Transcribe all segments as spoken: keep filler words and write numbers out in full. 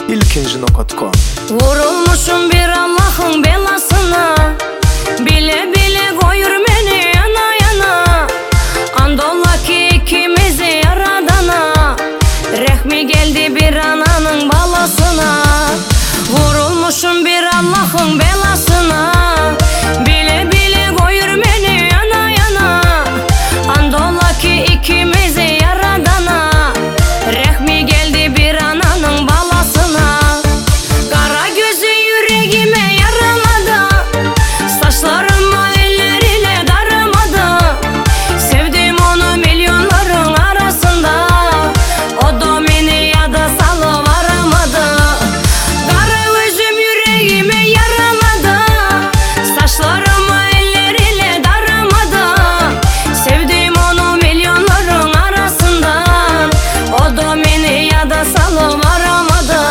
ilkinci nokta com. Vurulmuşum bir Allah'ın belasına, bile bile koyur beni yana yana. Andola ki ikimizi yaradana, rehmi geldi bir ananın balasına. Vurulmuşum bir Allah'ın belasına, bile bile koyur beni yana yana. Andola ki ikimizi yaradana, rehmi geldi bir ananın balasına. Kara gözü yüreğime yaraladı, saçlarımı elleriyle daramadı. Sevdim onu milyonların arasında, o da beni ya da salıvaramadı. Kara gözüm yüreğime yaraladı, saçlarımı elleriyle daramadı. Sevdim onu milyonların arasında, o da beni ya da salıvaramadı.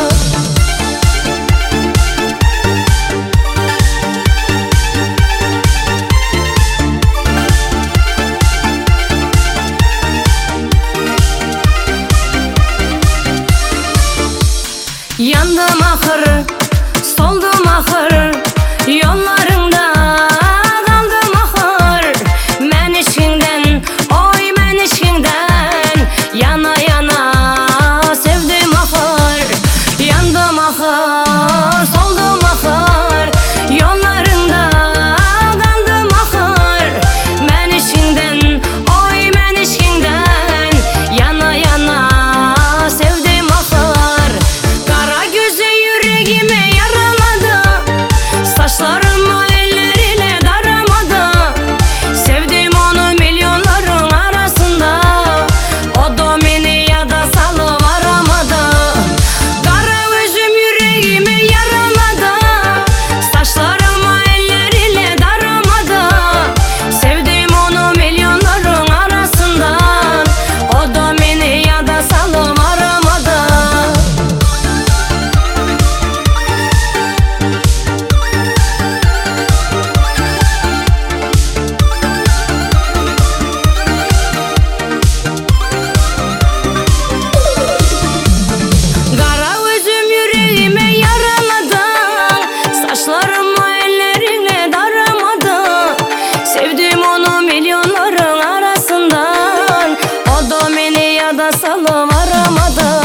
Yandım ahır, soldum ahır, yollarında kaldım ahır. Men işinden, oy men işinden, yana yana sevdim ahır. Yandım ahır, soldum ahır, yollarında kaldım ahır. Men işinden, oy men işinden, yana yana sevdim ahır. Kara gözü yüreğime yaraladı, saçlarımı elleriyle daramadı. Sevdim onu milyonların arasında, o da beni ya da salıvaramadı. Kara gözüm yüreğime yaraladı, saçlarımı elleriyle daramadı. Sevdim onu milyonların arasından, o da beni ya da salıvaramadı. Kara gözüm yüreğime yaraladı, saçlarımı elleriyle daramadı. Sevdim onu milyonların arasından, o da beni ya da salıvaramadı.